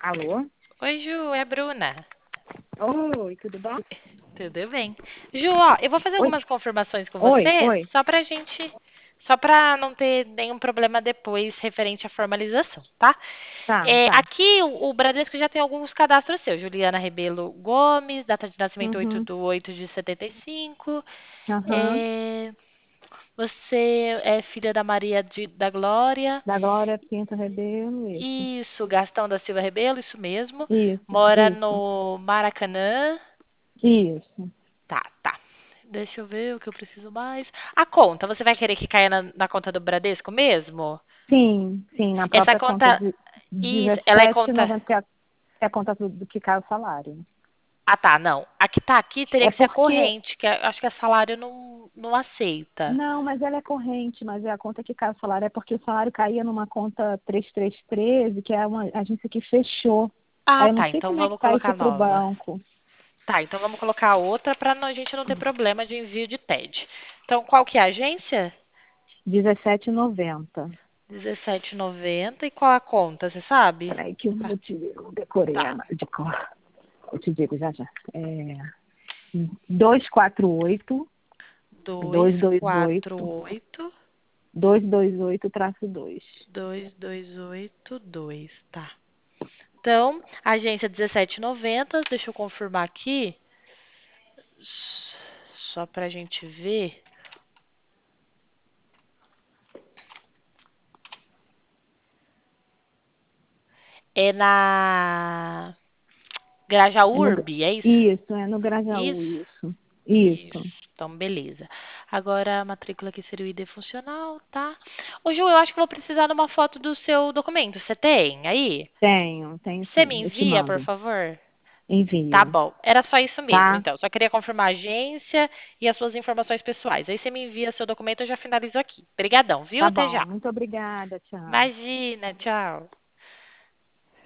Alô? Oi, Ju, é a Bruna. Oi, tudo bom? Tudo bem? Ju, ó, eu vou fazer Oi, algumas confirmações com oi, você, oi. só pra não ter nenhum problema depois referente à formalização, tá? Tá, tá. Aqui o Bradesco já tem alguns cadastros seus. Juliana Rebelo Gomes, data de nascimento 8 Uhum, de 8 de 75. aham. É, você é filha da Maria da Glória. Da Glória Pinto Rebelo, isso. Isso, Gastão da Silva Rebelo, isso mesmo. Isso, Mora isso, no Maracanã. isso. Tá, tá. Deixa eu ver o que eu preciso mais. A conta, você vai querer que caia na conta do Bradesco mesmo? Sim, sim, na Essa própria conta conta, de isso, ela é conta. 17,90, que é a conta do que cai o salário. Ah, tá, não. A que tá aqui teria É que ser a porque, corrente, acho que a salário não aceita. não, mas ela é corrente, mas é a conta que cai o salário, é porque o salário caía numa conta 3313, que é uma agência que fechou. Ah, Aí eu não tá, sei então como é que vamos tá isso colocar pro nova. banco. Tá, então vamos colocar outra para a gente não ter problema de envio de TED. Então, qual que é a agência? 17,90. 17,90 e qual a conta, você sabe? Peraí que eu te digo, eu decorei Tá. ela de cor. Eu te digo já já. 248, Dois 228, quatro oito 228-2. 2282, tá. Então, agência 1790, deixa eu confirmar aqui, só pra gente ver. É na É no, Grajaú-Urb, é isso? isso, é no Grajaú, Isso? isso. Isso. Isso. Então, beleza. Agora, a matrícula aqui seria o ID funcional, tá? Ô, Ju, eu acho que vou precisar de uma foto do seu documento. Você tem aí? Tenho Você me sim. Eu te envia, por mando. favor? Tá Envio. bom. Era só isso mesmo, Tá? então. Só queria confirmar a agência e as suas informações pessoais. Aí você me envia seu documento, eu já finalizo aqui. Obrigadão, viu? Tá Até bom. já. Muito obrigada. Tchau. Imagina, tchau.